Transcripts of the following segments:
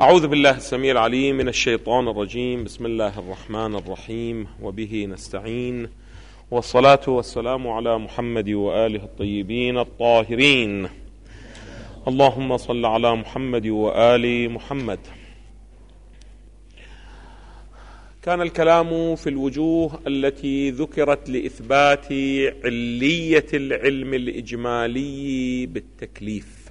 أعوذ بالله السميع العليم من الشيطان الرجيم. بسم الله الرحمن الرحيم، وبه نستعين، والصلاة والسلام على محمد وآله الطيبين الطاهرين. اللهم صل على محمد وآل محمد. كان الكلام في الوجوه التي ذكرت لإثبات علية العلم الإجمالي بالتكليف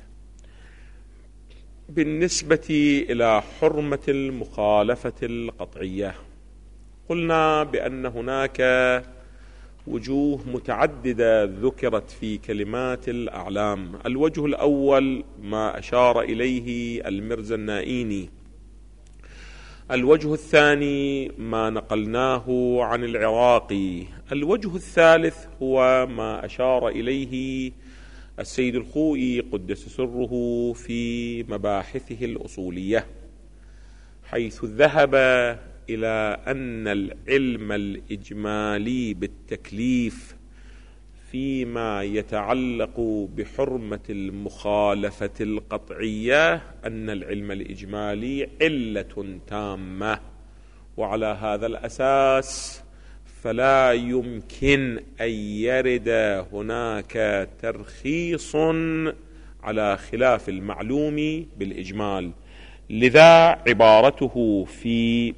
بالنسبة إلى حرمة المخالفة القطعية. قلنا بأن هناك وجوه متعددة ذكرت في كلمات الأعلام. الوجه الأول ما أشار إليه المرزا النائيني، الوجه الثاني ما نقلناه عن العراقي، الوجه الثالث هو ما أشار إليه السيد الخوئي قدس سره في مباحثه الأصولية، حيث ذهب إلى أن العلم الإجمالي بالتكليف فيما يتعلق بحرمة المخالفة القطعية أن العلم الإجمالي علة تامة، وعلى هذا الأساس فلا يمكن أن يرد هناك ترخيص على خلاف المعلوم بالإجمال. لذا عبارته في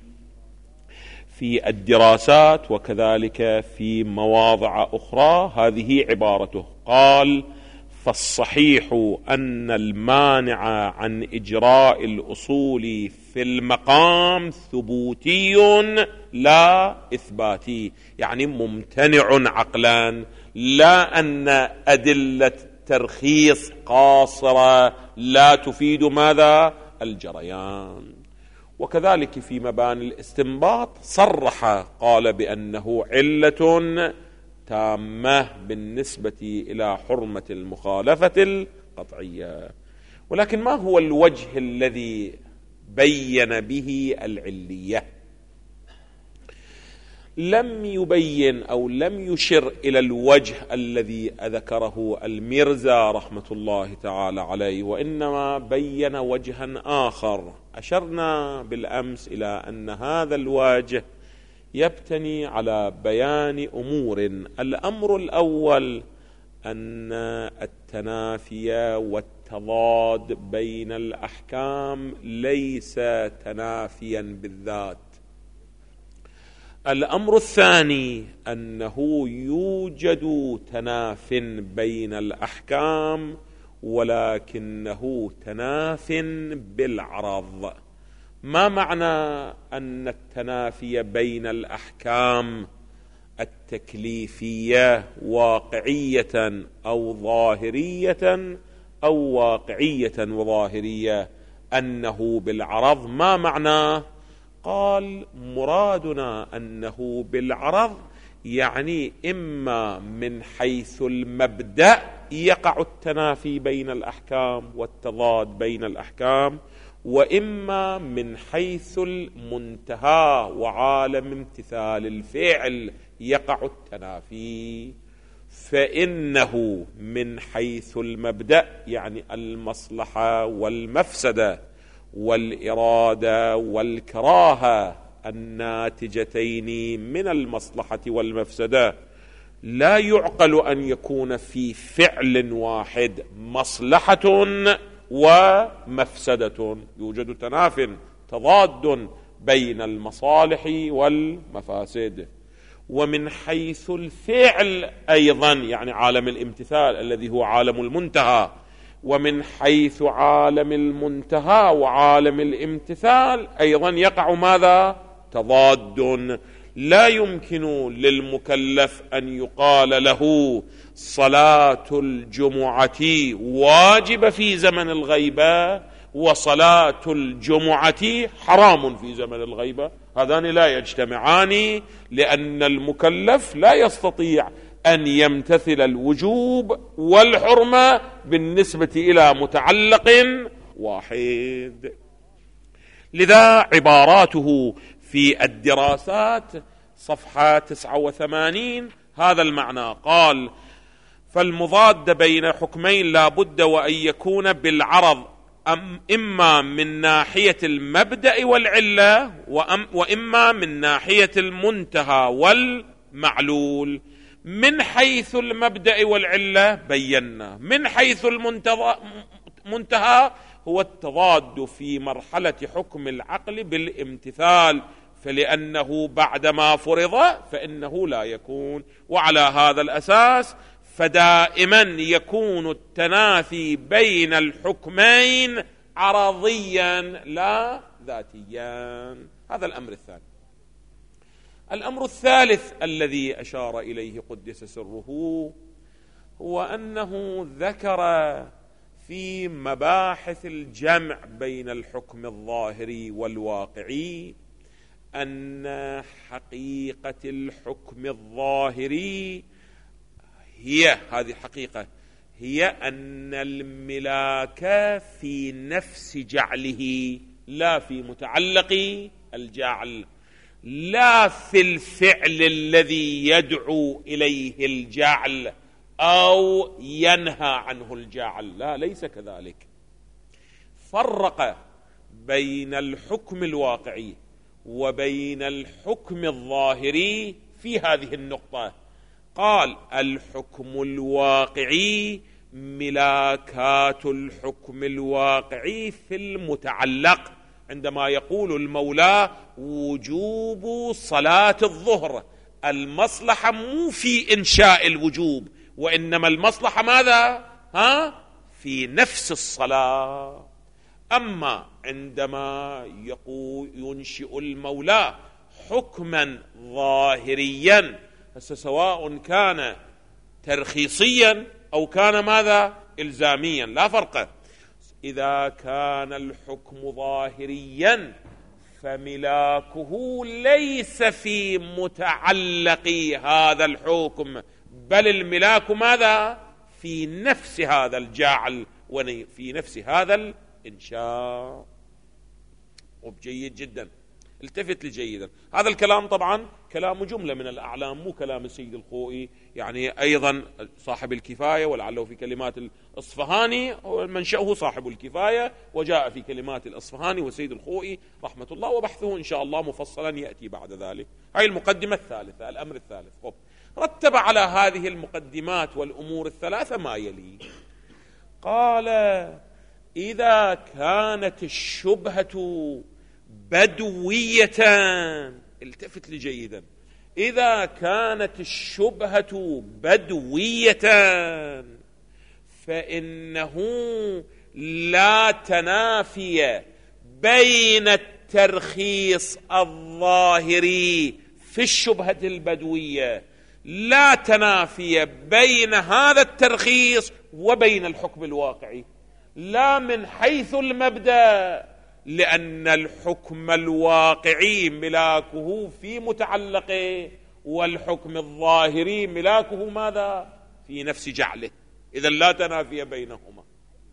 الدراسات وكذلك في مواضع أخرى هذه عبارته، قال: فالصحيح أن المانع عن إجراء الأصول في المقام ثبوتي لا إثباتي، يعني ممتنع عقلا، لا أن أدلة ترخيص قاصرة لا تفيد ماذا؟ الجريان. وكذلك في مباني الاستنباط صرح قال بأنه علة تامة بالنسبة إلى حرمة المخالفة القطعية. ولكن ما هو الوجه الذي بين به العلية؟ لم يبين أو لم يشر إلى الوجه الذي ذكره الميرزا رحمة الله تعالى عليه، وإنما بين وجها آخر. أشرنا بالأمس إلى أن هذا الوجه يبتني على بيان أمور. الأمر الأول أن التنافي والتضاد بين الأحكام ليس تنافيا بالذات. الأمر الثاني أنه يوجد تناف بين الأحكام، ولكنه تناف بالعرض. ما معنى أن التنافي بين الأحكام التكليفية واقعية أو ظاهرية أو واقعية وظاهرية أنه بالعرض؟ ما معنى؟ قال: مرادنا أنه بالعرض يعني إما من حيث المبدأ يقع التنافي بين الأحكام والتضاد بين الأحكام، وإما من حيث المنتهى وعالم امتثال الفعل يقع التنافي. فإنه من حيث المبدأ يعني المصلحة والمفسدة والإرادة والكراهة الناتجتين من المصلحة والمفسدة، لا يعقل أن يكون في فعل واحد مصلحة ومفسدة. يوجد تناف تضاد بين المصالح والمفاسد. ومن حيث الفعل أيضا يعني عالم الامتثال الذي هو عالم المنتهى، ومن حيث عالم المنتهى وعالم الامتثال أيضا يقع ماذا؟ تضاد. لا يمكن للمكلف أن يقال له صلاة الجمعة واجبة في زمن الغيبة وصلاة الجمعة حرام في زمن الغيبة، هذان لا يجتمعان، لأن المكلف لا يستطيع أن يمتثل الوجوب والحرمة بالنسبة إلى متعلق واحد. لذا عباراته في الدراسات صفحة 89 هذا المعنى، قال: فالمضاد بين حكمين لا بد وأن يكون بالعرض إما من ناحية المبدأ والعلة وإما من ناحية المنتهى والمعلول. من حيث المبدأ والعلة بينا، من حيث المنتهى هو التضاد في مرحلة حكم العقل بالامتثال، فلأنه بعدما فرض فإنه لا يكون. وعلى هذا الأساس فدائما يكون التنافي بين الحكمين عرضيا لا ذاتيا. هذا الأمر الثاني. الأمر الثالث الذي أشار إليه قدس سره هو أنه ذكر في مباحث الجمع بين الحكم الظاهري والواقعي أن حقيقة الحكم الظاهري هي هذه حقيقة، هي أن الملاك في نفس جعله لا في متعلق الجعل، لا في الفعل الذي يدعو إليه الجعل أو ينهى عنه الجعل، لا، ليس كذلك. فرق بين الحكم الواقعي وبين الحكم الظاهري في هذه النقطة. قال الحكم الواقعي ملاكات الحكم الواقعي في المتعلق، عندما يقول المولى وجوب صلاة الظهر، المصلحة مو في إنشاء الوجوب، وإنما المصلحة ماذا؟ في نفس الصلاة. أما عندما ينشئ المولى حكما ظاهريا، سواء كان ترخيصيا أو كان ماذا؟ إلزاميا، لا فرق. إذا كان الحكم ظاهريا فملاكه ليس في متعلق هذا الحكم، بل الملاك ماذا؟ في نفس هذا الجعل وفي نفس هذا الإنشاء. وبجيد جدا، التفت لي جيدا. هذا الكلام طبعا كلام جملة من الأعلام، مو كلام السيد الخوئي، يعني أيضا صاحب الكفاية، ولعله في كلمات الأصفهاني، منشأه صاحب الكفاية وجاء في كلمات الأصفهاني والسيد الخوئي رحمة الله، وبحثه إن شاء الله مفصلا يأتي بعد ذلك. هاي المقدمة الثالثة، الأمر الثالث. رتب على هذه المقدمات والأمور الثلاثة ما يلي. قال إذا كانت الشبهة بدوية، التفت لي جيدا، إذا كانت الشبهة بدوية فإنه لا تنافي بين الترخيص الظاهري في الشبهة البدوية، لا تنافي بين هذا الترخيص وبين الحكم الواقعي، لا من حيث المبدأ، لأن الحكم الواقعي ملاكه في متعلقه، والحكم الظاهري ملاكه ماذا؟ في نفس جعله، إذن لا تنافي بينهما.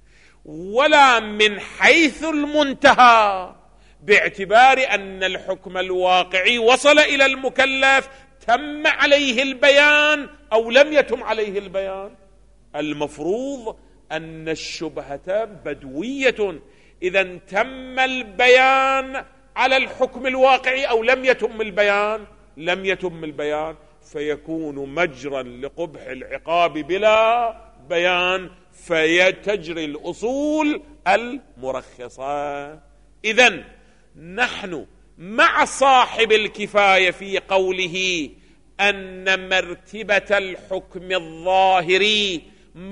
ولا من حيث المنتهى، باعتبار أن الحكم الواقعي وصل إلى المكلف، تم عليه البيان أو لم يتم عليه البيان. المفروض أن الشبهة بدوية، إذن تم البيان على الحكم الواقعي أو لم يتم البيان، لم يتم البيان، فيكون مجرا لقبح العقاب بلا بيان، فيتجري الأصول المرخصة. إذن نحن مع صاحب الكفاية في قوله أن مرتبة الحكم الظاهري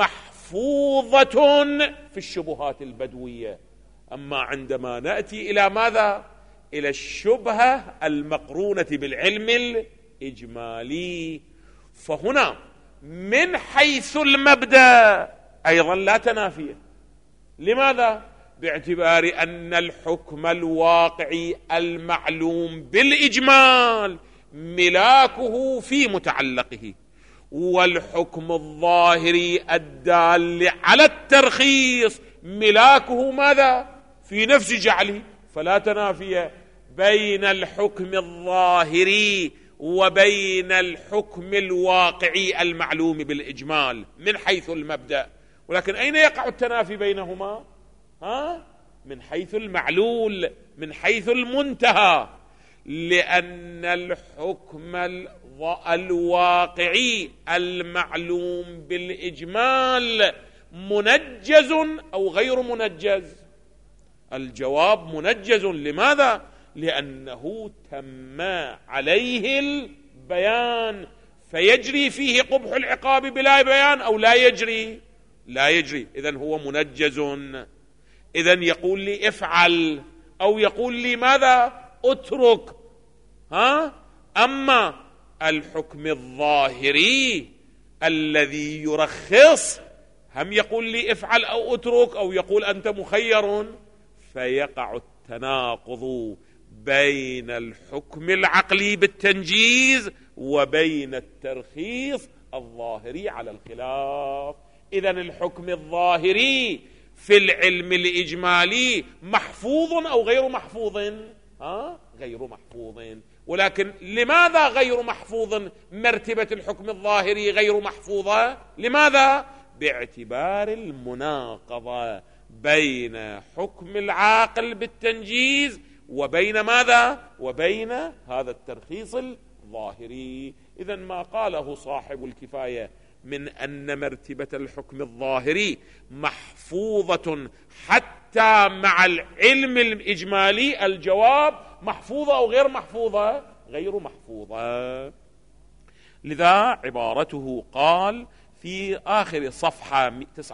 محفوظة في الشبهات البدوية. أما عندما نأتي إلى ماذا؟ إلى الشبهة المقرونة بالعلم الإجمالي، فهنا من حيث المبدأ أيضا لا تنافية. لماذا؟ باعتبار أن الحكم الواقعي المعلوم بالإجمال ملاكه في متعلقه، والحكم الظاهري الدال على الترخيص ملاكه ماذا؟ في نفس جعله، فلا تنافي بين الحكم الظاهري وبين الحكم الواقعي المعلوم بالإجمال من حيث المبدأ. ولكن أين يقع التنافي بينهما؟ من حيث المعلول، من حيث المنتهى، لأن الحكم الواقعي المعلوم بالإجمال منجز أو غير منجز؟ الجواب منجز. لماذا؟ لأنه تم عليه البيان، فيجري فيه قبح العقاب بلا بيان أو لا يجري؟ لا يجري. إذن هو منجز. إذن يقول لي افعل أو يقول لي ماذا؟ اترك. أما الحكم الظاهري الذي يرخص هم يقول لي افعل أو اترك أو يقول أنت مخير، فيقع التناقض بين الحكم العقلي بالتنجيز وبين الترخيص الظاهري على الخلاف. إذن الحكم الظاهري في العلم الإجمالي محفوظ أو غير محفوظ؟ غير محفوظ. ولكن لماذا غير محفوظ؟ مرتبة الحكم الظاهري غير محفوظة. لماذا؟ باعتبار المناقضة بين حكم العاقل بالتنجيز وبين ماذا؟ وبين هذا الترخيص الظاهري. إذن ما قاله صاحب الكفاية من أن مرتبة الحكم الظاهري محفوظة حتى مع العلم الإجمالي، الجواب محفوظة أو غير محفوظة؟ غير محفوظة. لذا عبارته قال في آخر صفحة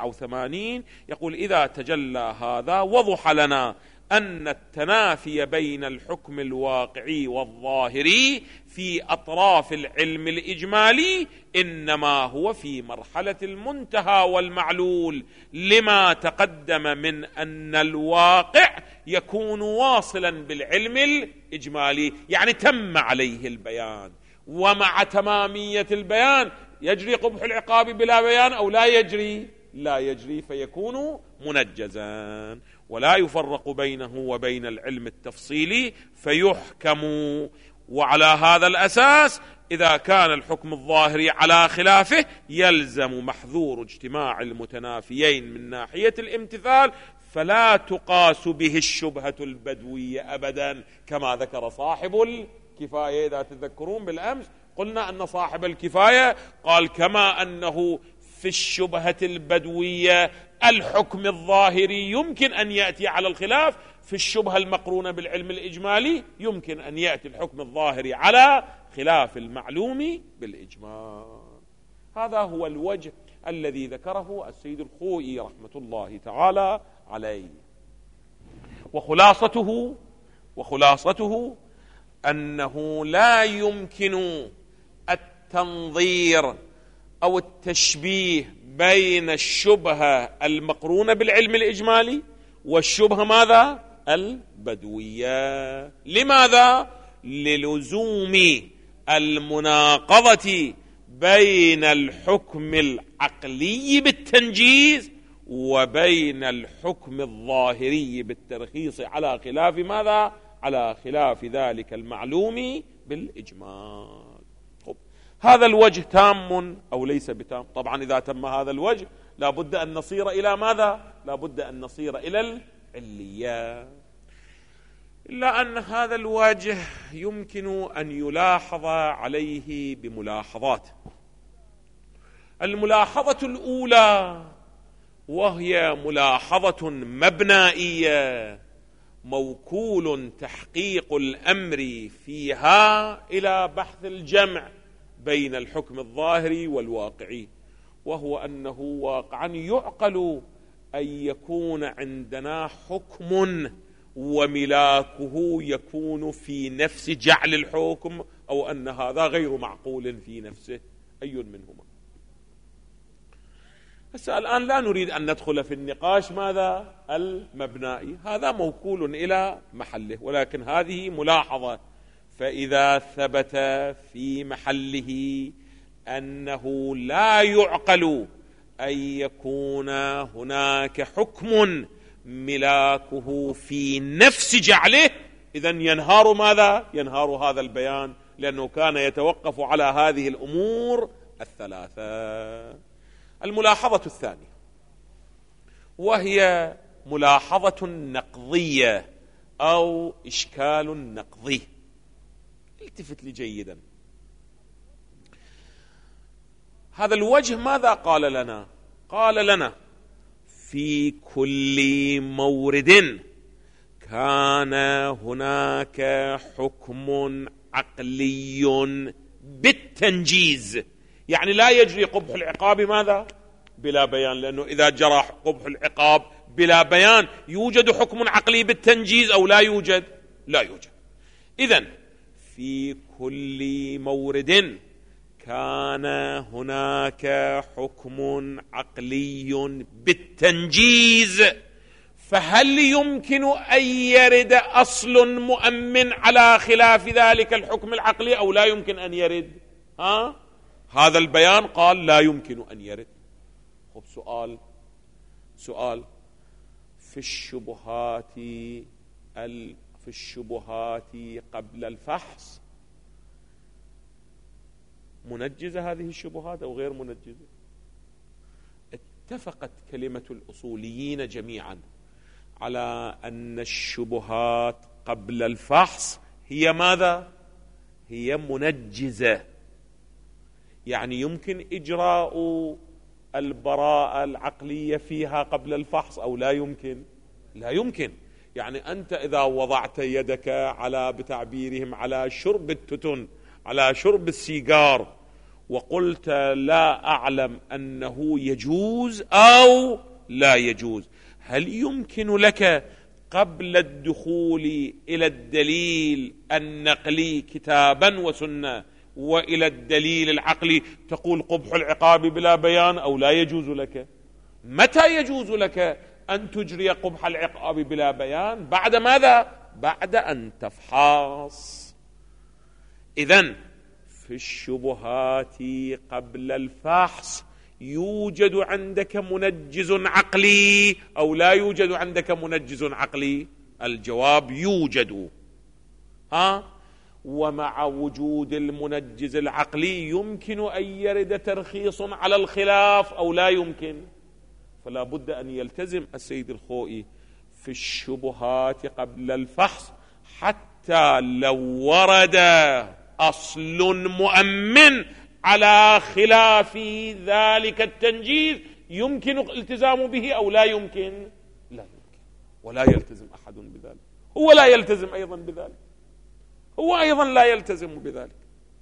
89 يقول: إذا تجلى هذا وضح لنا أن التنافي بين الحكم الواقعي والظاهري في أطراف العلم الإجمالي إنما هو في مرحلة المنتهى والمعلول، لما تقدم من أن الواقع يكون واصلا بالعلم الإجمالي، يعني تم عليه البيان، ومع تمامية البيان يجري قبح العقاب بلا بيان أو لا يجري؟ لا يجري، فيكون منجزا، ولا يفرق بينه وبين العلم التفصيلي فيحكم. وعلى هذا الأساس إذا كان الحكم الظاهري على خلافه يلزم محذور اجتماع المتنافيين من ناحية الامتثال، فلا تقاس به الشبهة البدوية أبدا، كما ذكر صاحب الكفاية. إذا تذكرون بالأمس قلنا أن صاحب الكفاية قال كما أنه في الشبهة البدوية الحكم الظاهري يمكن أن يأتي على الخلاف، في الشبهة المقرونة بالعلم الإجمالي يمكن أن يأتي الحكم الظاهري على خلاف المعلوم بالإجمال. هذا هو الوجه الذي ذكره السيد الخوئي رحمة الله تعالى عليه. وخلاصته أنه لا يمكن التنظير أو التشبيه بين الشبهة المقرونة بالعلم الإجمالي والشبهة ماذا؟ البدوية. لماذا؟ للزوم المناقضة بين الحكم العقلي بالتنجيز وبين الحكم الظاهري بالترخيص على خلاف ماذا؟ على خلاف ذلك المعلوم بالإجمال. هذا الوجه تام أو ليس بتام؟ طبعا إذا تم هذا الوجه لابد أن نصير إلى ماذا؟ لابد أن نصير إلى العلية. إلا أن هذا الوجه يمكن أن يلاحظ عليه بملاحظات. الملاحظة الأولى وهي ملاحظة مبنائية موكول تحقيق الأمر فيها إلى بحث الجمع بين الحكم الظاهري والواقعي، وهو أنه واقعا يعقل أن يكون عندنا حكم وملاكه يكون في نفس جعل الحكم، أو أن هذا غير معقول في نفسه. أي منهما؟ الآن لا نريد أن ندخل في النقاش ماذا؟ المبنائي، هذا موكول إلى محله، ولكن هذه ملاحظة. فإذا ثبت في محله أنه لا يعقل أن يكون هناك حكم ملاكه في نفس جعله، إذن ينهار ماذا؟ ينهار هذا البيان، لأنه كان يتوقف على هذه الأمور الثلاثة. الملاحظة الثانية وهي ملاحظة نقضية أو إشكال نقضي. التفت لي جيدا. هذا الوجه ماذا قال لنا؟ قال لنا في كل مورد كان هناك حكم عقلي بالتنجيز، يعني لا يجري قبح العقاب ماذا؟ بلا بيان، لأنه إذا جرى قبح العقاب بلا بيان يوجد حكم عقلي بالتنجيز أو لا يوجد؟ لا يوجد. إذن في كل مورد كان هناك حكم عقلي بالتنجيز، فهل يمكن أن يرد أصل مؤمن على خلاف ذلك الحكم العقلي أو لا يمكن أن يرد؟ هذا البيان قال لا يمكن أن يرد. خب سؤال في الشبهات قبل الفحص منجزة هذه الشبهات أو غير منجزة؟ اتفقت كلمة الأصوليين جميعا على أن الشبهات قبل الفحص هي ماذا؟ هي منجزة، يعني يمكن إجراء البراءة العقلية فيها قبل الفحص أو لا يمكن؟ لا يمكن. يعني أنت إذا وضعت يدك على بتعبيرهم على شرب التتن، على شرب السيجار، وقلت لا أعلم أنه يجوز أو لا يجوز، هل يمكن لك قبل الدخول إلى الدليل النقلي كتابا وسنة وإلى الدليل العقلي تقول قبح العقاب بلا بيان أو لا يجوز لك؟ متى يجوز لك أن تجري قبح العقاب بلا بيان؟ بعد ماذا؟ بعد أن تفحص. إذن في الشبهات قبل الفحص يوجد عندك منجز عقلي أو لا يوجد عندك منجز عقلي؟ الجواب يوجد. ومع وجود المنجز العقلي يمكن أن يرد ترخيص على الخلاف أو لا يمكن؟ فلا بد أن يلتزم السيد الخوئي في الشبهات قبل الفحص حتى لو ورد أصل مؤمن على خلاف ذلك التنجيز يمكن الالتزام به أو لا يمكن؟ لا يمكن، ولا يلتزم أحد بذلك. هو لا يلتزم أيضا بذلك، هو أيضا لا يلتزم بذلك،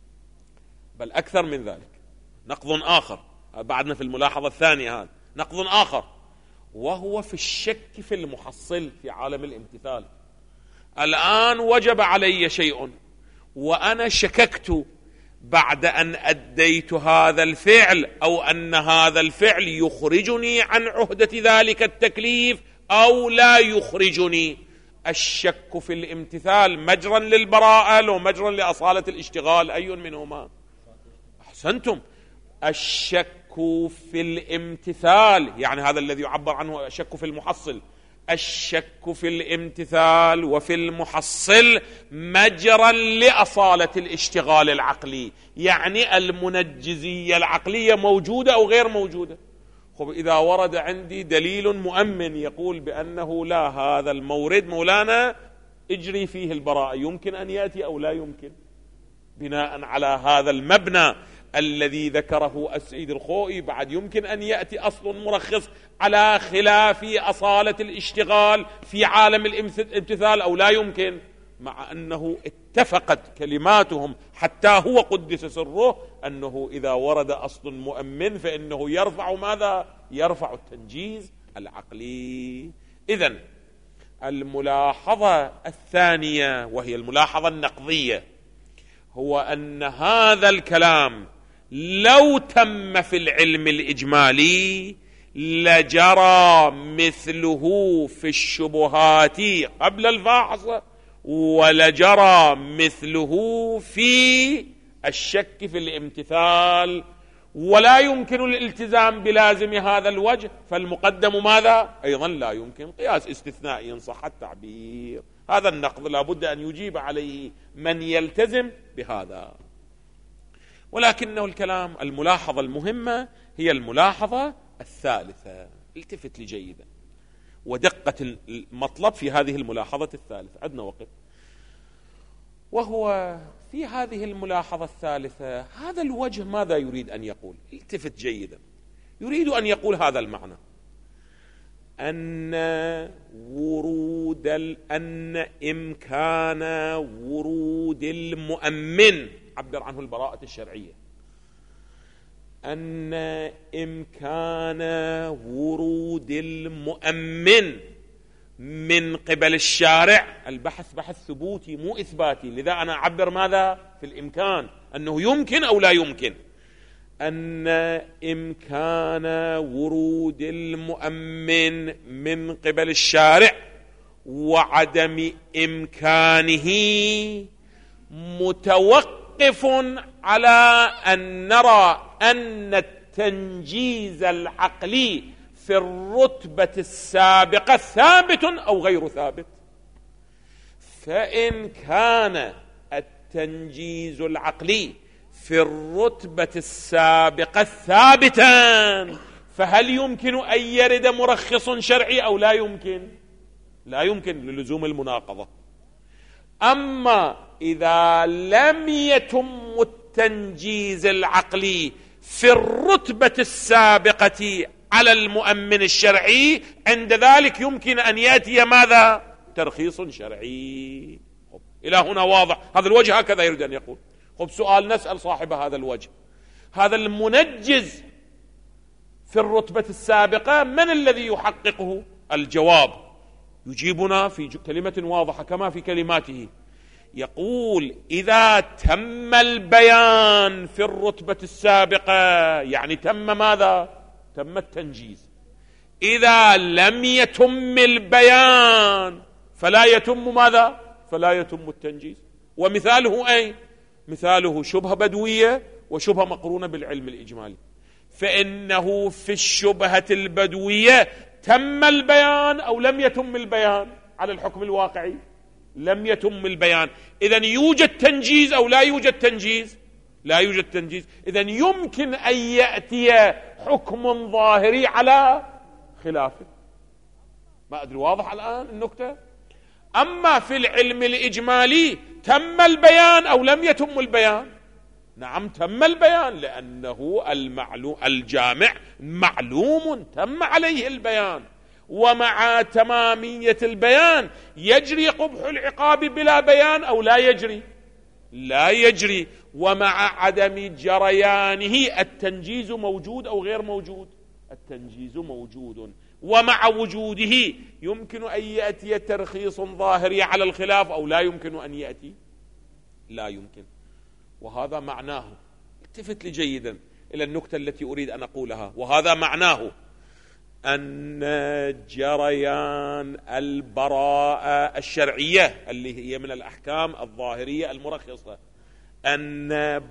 بل أكثر من ذلك. نقض آخر بعدنا في الملاحظة الثانية، هذا نقض آخر وهو في الشك في المحصل في عالم الامتثال. الآن وجب علي شيء وأنا شككت بعد أن أديت هذا الفعل أو أن هذا الفعل يخرجني عن عهدة ذلك التكليف أو لا يخرجني. الشك في الامتثال مجرا للبراءة لو مجرا لأصالة الاشتغال؟ أي منهما؟ أحسنتم، الشك في الامتثال يعني هذا الذي يعبر عنه الشك في المحصل. الشك في الامتثال وفي المحصل مجرا لأصالة الاشتغال العقلي، يعني المنجزية العقلية موجودة أو غير موجودة؟ خب إذا ورد عندي دليل مؤمن يقول بأنه لا، هذا المورد مولانا اجري فيه البراءة، يمكن أن يأتي أو لا يمكن؟ بناء على هذا المبنى الذي ذكره السيد الخوئي بعد يمكن أن يأتي أصل مرخص على خلاف أصالة الاشتغال في عالم الامتثال أو لا يمكن؟ مع أنه اتفقت كلماتهم حتى هو قدس سره أنه إذا ورد أصل مؤمن فإنه يرفع ماذا؟ يرفع التنجيز العقلي. إذن الملاحظة الثانية وهي الملاحظة النقضية هو أن هذا الكلام لو تم في العلم الإجمالي لجرى مثله في الشبهات قبل الفحص ولجرى مثله في الشك في الامتثال، ولا يمكن الالتزام بلازم هذا الوجه، فالمقدم ماذا؟ أيضا لا يمكن، قياس استثنائي إن صح التعبير. هذا النقض لا بد أن يجيب عليه من يلتزم بهذا. ولكنه الكلام الملاحظة المهمة هي الملاحظة الثالثة، التفت لي جيدا، ودقة المطلب في هذه الملاحظة الثالثة. عندنا وقت، وهو في هذه الملاحظة الثالثة هذا الوجه ماذا يريد أن يقول؟ التفت جيدا. يريد أن يقول هذا المعنى: أن إمكان ورود المؤمن، عبر عنه البراءة الشرعية، أن إمكان ورود المؤمن من قبل الشارع. البحث بحث ثبوتي مو إثباتي، لذا أنا أعبر ماذا في الإمكان، أنه يمكن أو لا يمكن. أن إمكان ورود المؤمن من قبل الشارع وعدم إمكانه متوقف على أن نرى أن التنجيز العقلي في الرتبة السابقة ثابت أو غير ثابت. فإن كان التنجيز العقلي في الرتبة السابقة ثابتا، فهل يمكن أن يرد مرخص شرعي أو لا يمكن؟ لا يمكن للزوم المناقضة. أما إذا لم يتم التنجيز العقلي في الرتبة السابقة على المؤمن الشرعي، عند ذلك يمكن أن يأتي ماذا؟ ترخيص شرعي. إلى هنا واضح؟ هذا الوجه هكذا يريد أن يقول. سؤال نسأل صاحب هذا الوجه: هذا المنجز في الرتبة السابقة من الذي يحققه؟ الجواب يجيبنا في كلمة واضحة كما في كلماته، يقول: إذا تم البيان في الرتبة السابقة، يعني تم ماذا؟ تم التنجيز. إذا لم يتم البيان فلا يتم ماذا؟ فلا يتم التنجيز. ومثاله أي؟ مثاله شبهة بدوية وشبهة مقرونة بالعلم الإجمالي. فإنه في الشبهة البدوية تم البيان أو لم يتم البيان على الحكم الواقعي؟ لم يتم البيان. إذن يوجد تنجيز أو لا يوجد تنجيز؟ لا يوجد تنجيز. إذن يمكن أن يأتي حكم ظاهري على خلافه. ما أدري واضح الآن النكتة؟ أما في العلم الإجمالي تم البيان أو لم يتم البيان؟ نعم تم البيان، لأنه الجامع معلوم تم عليه البيان، ومع تمامية البيان يجري قبح العقاب بلا بيان أو لا يجري؟ لا يجري. ومع عدم جريانه التنجيز موجود أو غير موجود؟ التنجيز موجود. ومع وجوده يمكن أن يأتي ترخيص ظاهري على الخلاف أو لا يمكن أن يأتي؟ لا يمكن. وهذا معناه، التفت لي جيدا إلى النكتة التي أريد أن أقولها، وهذا معناه أن جريان البراءة الشرعية اللي هي من الأحكام الظاهرية المرخصة، أن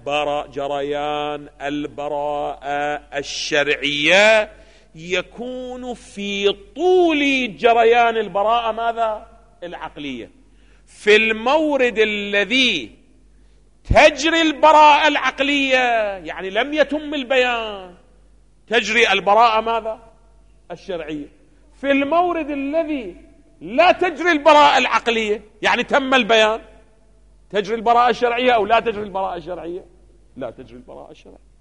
جريان البراءة الشرعية يكون في طول جريان البراءة ماذا؟ العقلية. في المورد الذي تجري البراءة العقلية، يعني لم يتم البيان، تجري البراءة ماذا؟ الشرعية. في المورد الذي لا تجري البراءة العقلية، يعني تم البيان، تجري البراءة الشرعية أو لا تجري البراءة الشرعية؟ لا تجري البراءة الشرعية.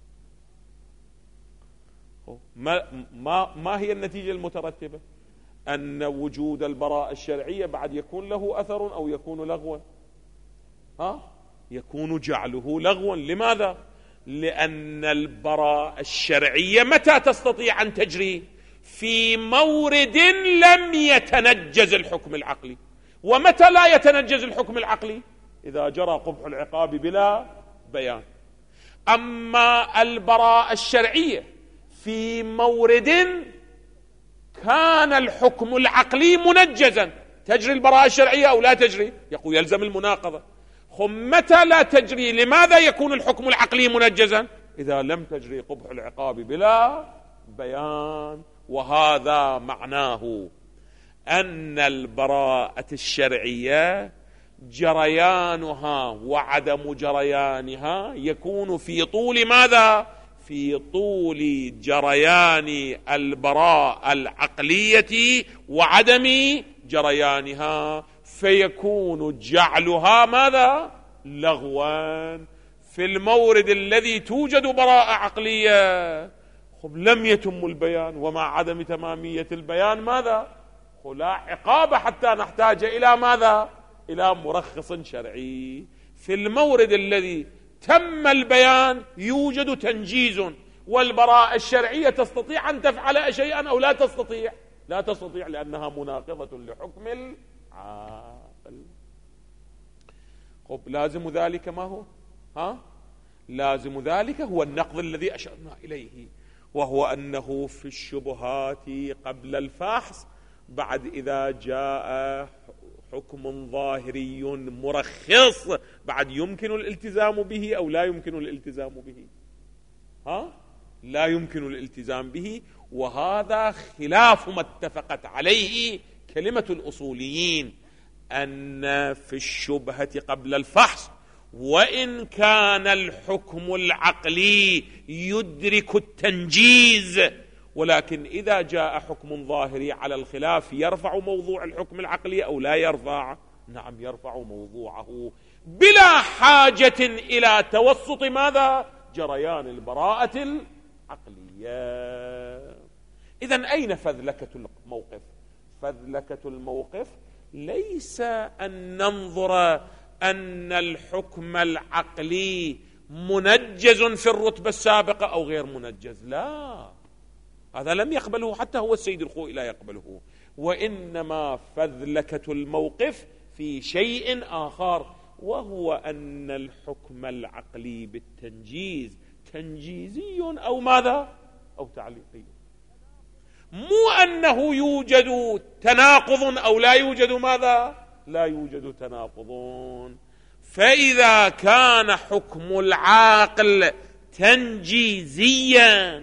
ما هي النتيجة المترتبة؟ أن وجود البراءة الشرعية بعد يكون له أثر أو يكون لغوا؟ يكون جعله لغوا. لماذا؟ لأن البراءة الشرعية متى تستطيع أن تجري؟ في مورد لم يتنجز الحكم العقلي. ومتى لا يتنجز الحكم العقلي؟ إذا جرى قبح العقاب بلا بيان. أما البراءة الشرعية في مورد كان الحكم العقلي منجزا، تجري البراءة الشرعية أو لا تجري؟ يقول يلزم المناقضة. متى لا تجري؟ لماذا يكون الحكم العقلي منجزا؟ إذا لم تجري قبح العقاب بلا بيان. وهذا معناه أن البراءة الشرعية جريانها وعدم جريانها يكون في طول ماذا؟ في طول جريان البراءة العقلية وعدم جريانها، فيكون جعلها ماذا؟ لغوا في المورد الذي توجد براءة عقلية. لم يتم البيان، ومع عدم تمامية البيان ماذا؟ لا عقاب حتى نحتاج إلى ماذا؟ إلى مرخص شرعي. في المورد الذي تم البيان يوجد تنجيز، والبراءة الشرعية تستطيع أن تفعل شيئا أو لا تستطيع؟ لا تستطيع، لأنها مناقضة لحكم العاقل. لازم ذلك ما هو؟ لازم ذلك هو النقض الذي أشرنا إليه، وهو أنه في الشبهات قبل الفحص، بعد إذا جاء حكم ظاهري مرخص، بعد يمكن الالتزام به أو لا يمكن الالتزام به؟ لا يمكن الالتزام به. وهذا خلاف ما اتفقت عليه كلمة الأصوليين، أن في الشبهة قبل الفحص وإن كان الحكم العقلي يدرك التنجيز، ولكن إذا جاء حكم ظاهري على الخلاف يرفع موضوع الحكم العقلي أو لا يرفع؟ نعم يرفع موضوعه، بلا حاجة إلى توسط ماذا؟ جريان البراءة العقلية. إذن أين فذلكة الموقف؟ فذلكة الموقف ليس أن ننظر أن الحكم العقلي منجز في الرتبة السابقة أو غير منجز، لا، هذا لم يقبله حتى هو السيد الخوئي لا يقبله. وإنما فذلكة الموقف في شيء آخر، وهو أن الحكم العقلي بالتنجيز تنجيزي أو ماذا؟ أو تعليقي، مو أنه يوجد تناقض أو لا يوجد ماذا؟ لا يوجد تناقض. فإذا كان حكم العاقل تنجيزيا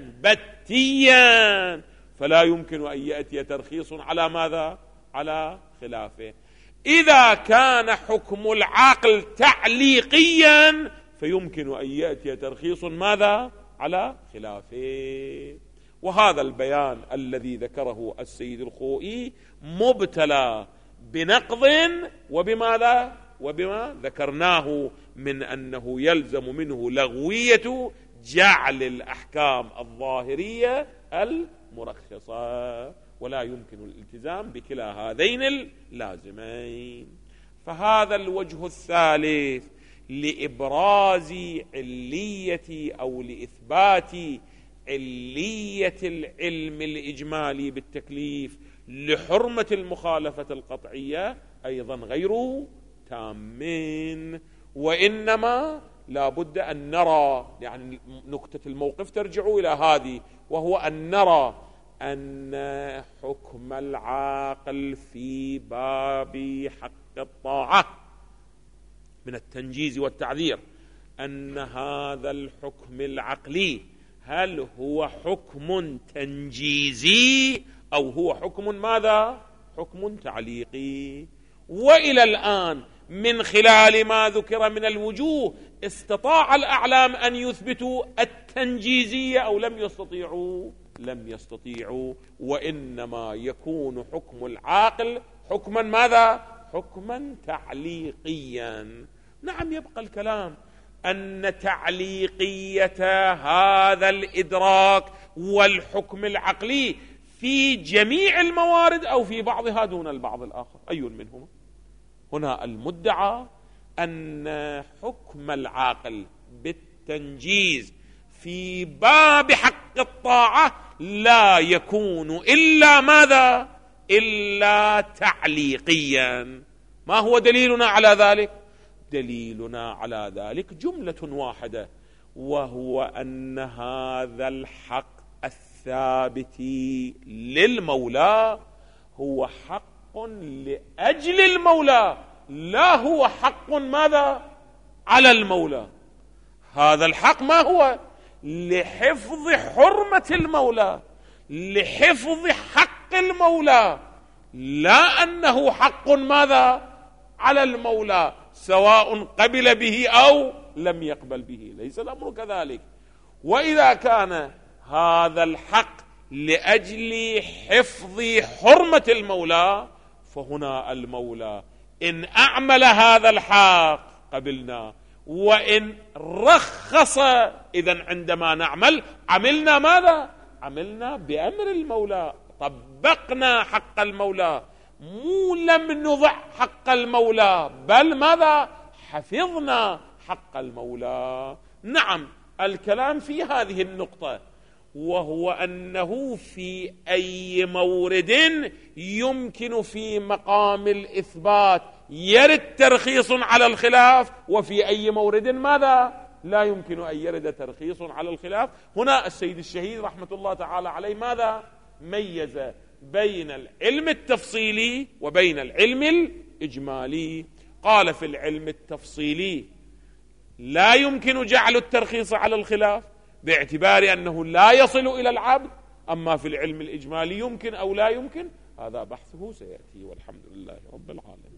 بتيا فلا يمكن أن يأتي ترخيص على ماذا؟ على خلافه. إذا كان حكم العاقل تعليقيا فيمكن أن يأتي ترخيص ماذا؟ على خلافه. وهذا البيان الذي ذكره السيد الخوئي مبتلى بنقض وبماذا؟ وبما ذكرناه من أنه يلزم منه لغوية جعل الأحكام الظاهرية المرخصة، ولا يمكن الالتزام بكلا هذين اللازمين. فهذا الوجه الثالث لإبراز علية أو لإثبات علية العلم الإجمالي بالتكليف لحرمة المخالفة القطعية أيضا غير تام. وإنما لا بد أن نرى، يعني نكتة الموقف ترجع إلى هذه، وهو أن نرى أن حكم العاقل في باب حق الطاعة من التنجيز والتعذير، أن هذا الحكم العقلي هل هو حكم تنجيزي أو هو حكم ماذا؟ حكم تعليقي. وإلى الآن من خلال ما ذكر من الوجوه استطاع الأعلام أن يثبتوا التنجيزية أو لم يستطيعوا؟ لم يستطيعوا. وإنما يكون حكم العاقل حكما ماذا؟ حكما تعليقيا. نعم، يبقى الكلام أن تعليقية هذا الإدراك والحكم العقلي في جميع الموارد أو في بعضها دون البعض الآخر، أي منهما؟ هنا المدعى أن حكم العاقل بالتنجيز في باب حق الطاعة لا يكون إلا ماذا؟ إلا تعليقيا. ما هو دليلنا على ذلك؟ دليلنا على ذلك جملة واحدة، وهو أن هذا الحق الثابت للمولى هو حق لأجل المولى، لا هو حق ماذا؟ على المولى. هذا الحق ما هو؟ لحفظ حرمة المولى، لحفظ حق المولى، لا أنه حق ماذا؟ على المولى، سواء قبل به أو لم يقبل به، ليس الأمر كذلك. وإذا كان هذا الحق لأجل حفظ حرمة المولى فهنا المولى إن أعمل هذا الحق قبلنا، وإن رخص إذن عندما نعمل عملنا ماذا؟ عملنا بأمر المولى، طبقنا حق المولى، مو لم نضع حق المولى بل ماذا؟ حفظنا حق المولى. نعم، الكلام في هذه النقطة، وهو أنه في أي مورد يمكن في مقام الإثبات يرد ترخيص على الخلاف، وفي أي مورد ماذا؟ لا يمكن أن يرد ترخيص على الخلاف. هنا السيد الشهيد رحمة الله تعالى عليه ماذا؟ ميز بين العلم التفصيلي وبين العلم الإجمالي. قال في العلم التفصيلي لا يمكن جعل الترخيص على الخلاف باعتبار أنه لا يصل إلى العبد، أما في العلم الإجمالي يمكن أو لا يمكن، هذا بحثه سيأتي، والحمد لله رب العالمين.